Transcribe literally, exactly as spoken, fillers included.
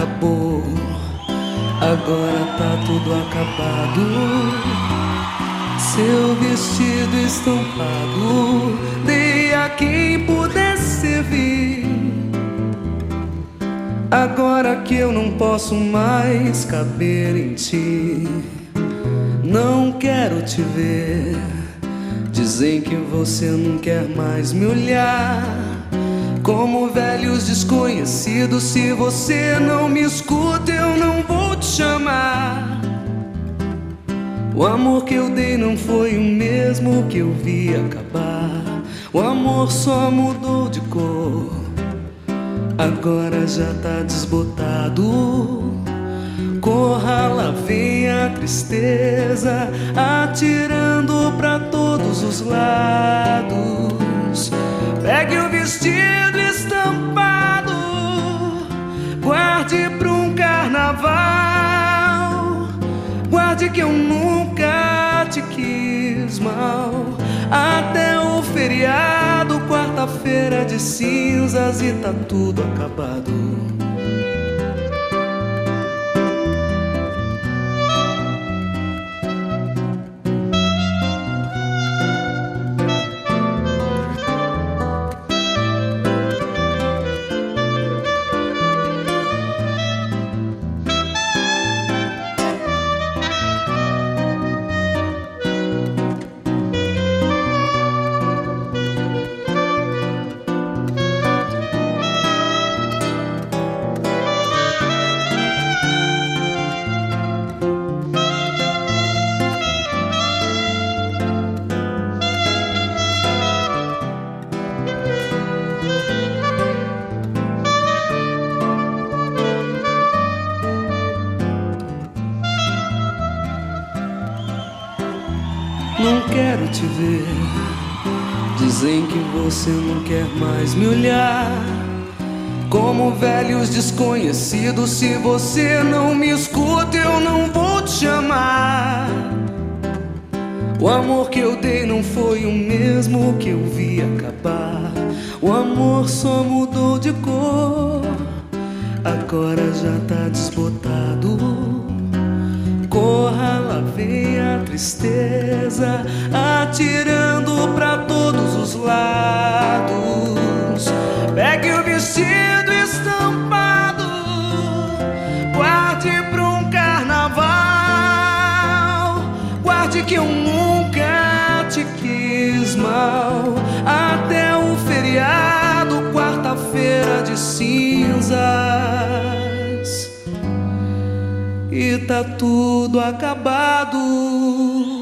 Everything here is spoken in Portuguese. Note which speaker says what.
Speaker 1: acabou, agora tá tudo acabado. Seu vestido estampado dei a quem pudesse vir. Agora que eu não posso mais caber em ti, não quero te ver. Dizem que você não quer mais me olhar, como velhos desconhecidos. Se você não me escuta, eu não vou te chamar. O amor que eu dei não foi o mesmo que eu vi acabar. O amor só mudou de cor, agora já tá desbotado. Corra, lá vem a tristeza, atirando pra todos os lados. Pegue o vestido estampado, guarde pra um carnaval. Guarde que eu nunca te quis mal. Até o feriado, quarta-feira de cinzas, e tá tudo acabado. Não quero te ver. Dizem que você não quer mais me olhar, como velhos desconhecidos. Se você não me escuta, eu não vou te chamar. O amor que eu dei não foi o mesmo que eu vi acabar. O amor só mudou de cor, agora já tá desbotado. Corra, lá vem a tristeza, atirando pra todos os lados. Pegue o vestido estampado, guarde pra um carnaval. Guarde que eu nunca te quis mal. Até o feriado, quarta-feira de cinzas, e tá tudo acabado.